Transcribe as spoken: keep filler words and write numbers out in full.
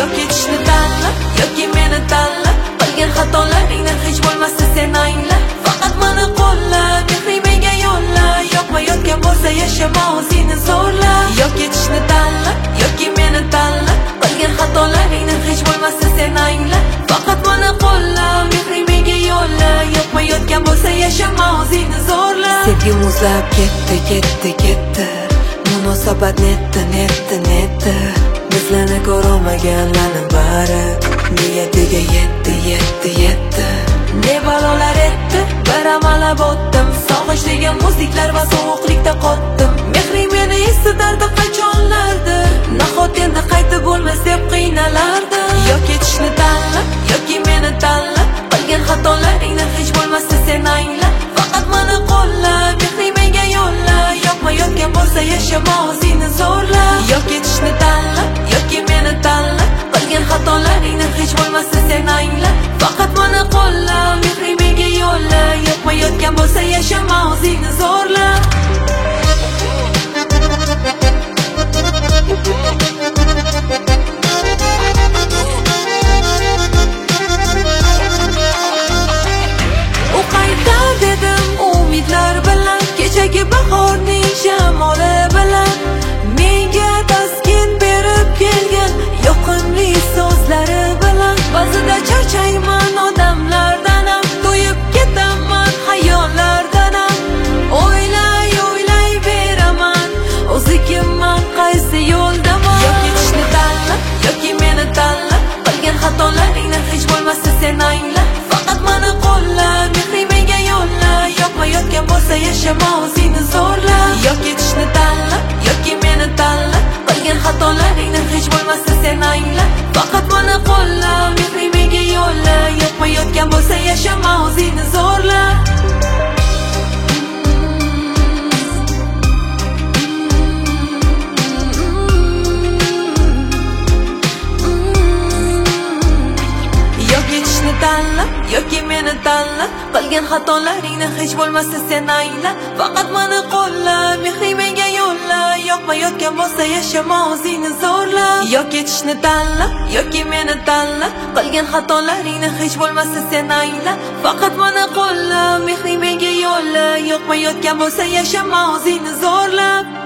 Yo ketishni tanla, yoki meni tanla. Qilgan xatolaringni hech bo'lmasa sen angla. Faqat meni qo'lla, mehring menga yo'lla. Yoqmayotgan bo'lsa yashama o'zingni zo'rla. Yo ketishni tanla, yoki meni tanla. Qilgan xatolaringni hech bo'lmasa sen angla. Faqat meni qo'lla, mehring menga yo'lla. Yoqmayotgan bo'lsa yashama o'zingni zo'rla. Sevgi muzlab ketdi, ketdi, ketdi. Munosabat netdi, netdi, netdi. Bizlarni ko'rolmaganlarning bari niyatiga yetdi, yetdi, yetdi. Ne balolar etdi, bir amalab o'tdim. Sog'ish degan muzdiklar va sovuqlikda qotdim. Mehring meni esitardi qachonlardir. Nahot endi qaytib bo'lmas deb qiynalardi. Yo ketishni tanla, yoki meni tanla. Qilgan xatolaringni hech bo'lmasa sen angla. Faqat meni qo'lla, mehring menga yo'lla. Yoqmayotgan bo'lsa yashama o'zingni zo'rla. Yo ketishni tanla, yoki meni tanla. Qilgan xatolaringni hech bo'lmasa sen angla. Faqat meni qo'lla, mehring menga yo'lla. Yoqmayotgan bo'lsa yashama o'zingni zo'rla. U qayta dedim umidlar bilan, kechagi bahorning shamoli bilan. Menga taskin berib kelgan yoqimli so'zlari bilan. Ba'zida charchayman odamlardan ham, to'yib ketaman xayollardan ham. O'ylay, o'ylay beraman, o'zi kimman, qaysi yo'ldaman. Yo ketishni tanla, yoki meni tanla. Qilgan xatolaringni hech bo'lmasa sen angla. Faqat meni qo'lla, mehring menga yo'lla. Yoqmayotgan bo'lsa yashama o'zingni zo'rla. Yo ketishni tanla, yoki meni tanla. Qilgan xatolaringni hech bo'lmasa sen angla. Faqat meni qo'lla, mehring menga yo'lla. Yoqmayotgan bo'lsa yashama o'zingni zo'rla. Yo ketishni tanla, yoki meni tanla. Qilgan xatolaringni hech bo'lmasa sen angla. Faqat meni qo'lla, mehring menga yo'lla. Yoqmayotgan bo'lsa yashama o'zingni zo'rla. Yo ketishni tanla, yoki meni tanla. Qilgan xatolaringni hech bo'lmasa sen angla. Faqat meni qo'lla, mehring menga yo'lla. Yoqmayotgan bo'lsa yashama o'zingni zo'rla.